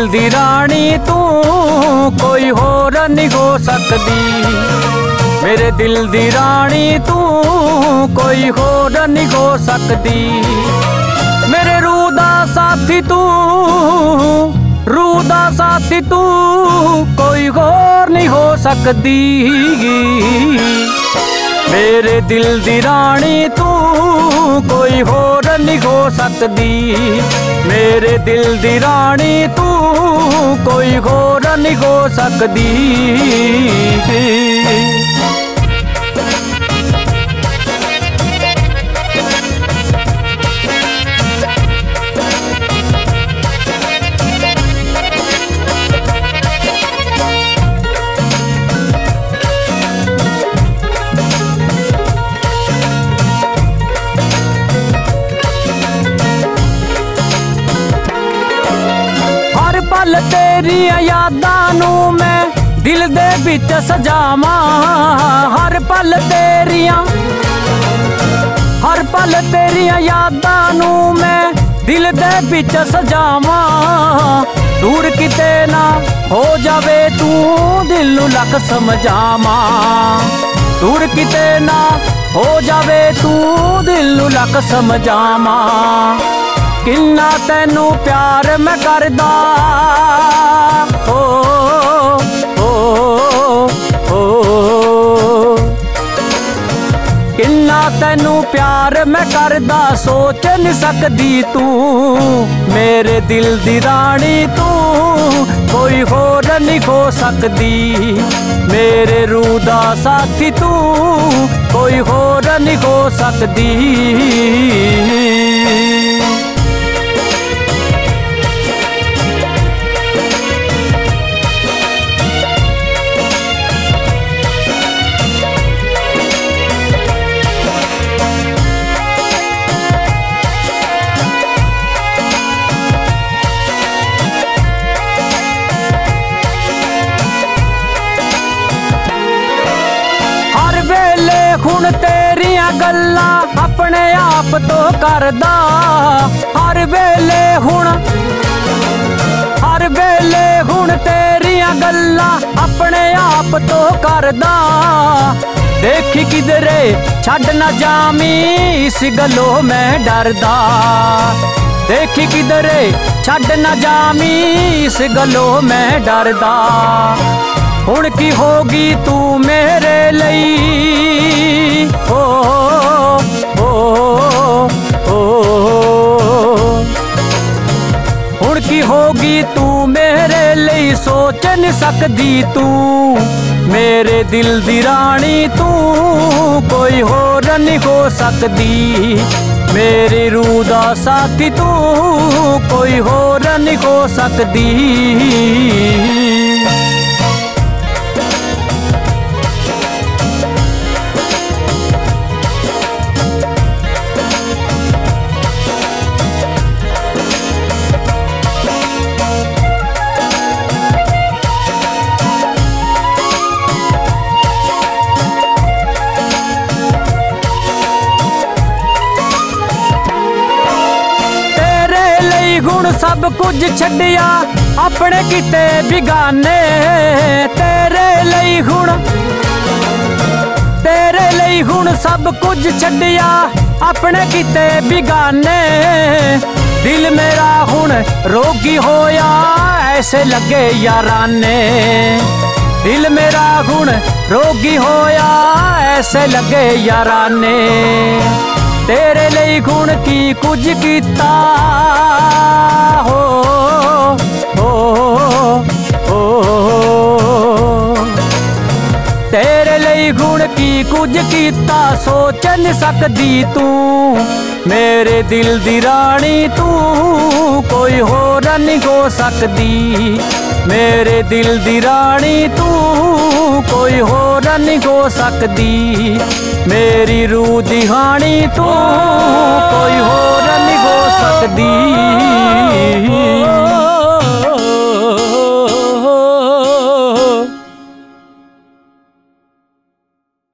दी रानी तू कोई होर नहीं हो सकदी। मेरे दिल दी रानी तू कोई होर नहीं हो सकदी। मेरे रूह दा साथी तू, रूह दा साथी तू कोई होर नहीं हो सकदी। मेरे दिल दी रानी तू कोई होर नहीं हो सकदी। मेरे दिल दी रानी तू कोई होर नहीं हो सकदी। पल तेरिया यादां नू मैं दिल दे विच सजावां। हर पल तेरिया यादां नू मैं दिल दे विच सजावां। दूर किते ना हो जावे तू दिल नू लख समझावां। दूर किते ना हो जावे तू दिल नू लख समझावां। किन्ना तैनू प्यार मैं करदा ओ, ओ, ओ, ओ। किन्ना तैनू प्यार मैं करदा सोच नहीं सकदी तू। मेरे दिल दी रानी तू कोई होर नहीं हो सकदी। मेरे रूह दा साथी तू कोई होर नहीं हो सकदी। हुण तेरिया गल्लां अपने आप तो करदा। हर वेले हुण तेरिया गल्लां अपने आप तो करदा। देखी किधरे छड्ड ना जामी इस गलों मैं डरदा। देखी किधरे छड्ड ना जामी इस गलों मैं डरदा। हुण की होगी तू मेरे लई ओ, ओ, ओ, ओ। हुण की होगी तू मेरे लई सोच नहीं सकदी तू। मेरे दिल दी रानी तू कोई होर नहीं हो सकदी। मेरी रूह दा साथी तू कोई होर नहीं हो सकदी। हुण सब कुछ छड्डिया अपने किते बिगाने। तेरे लई हुण सब कुछ छड्डिया अपने किते बिगाने। दिल मेरा हुण रोगी होया ऐसे लगे याराने। दिल मेरा हुण रोगी होया ऐसे लगे याराने। तेरे लई हुण की कुछ कीता हो, हो, हो। तेरे लई हुण की कुछ कीता सोच नहीं सकदी तू। मेरे दिल दी रानी तू कोई होर नहीं हो सकदी। मेरे दिल दी रानी तू कोई होर नहीं हो सकदी। मेरी रूह दी हानी तू कोई होर नहीं हो सकदी।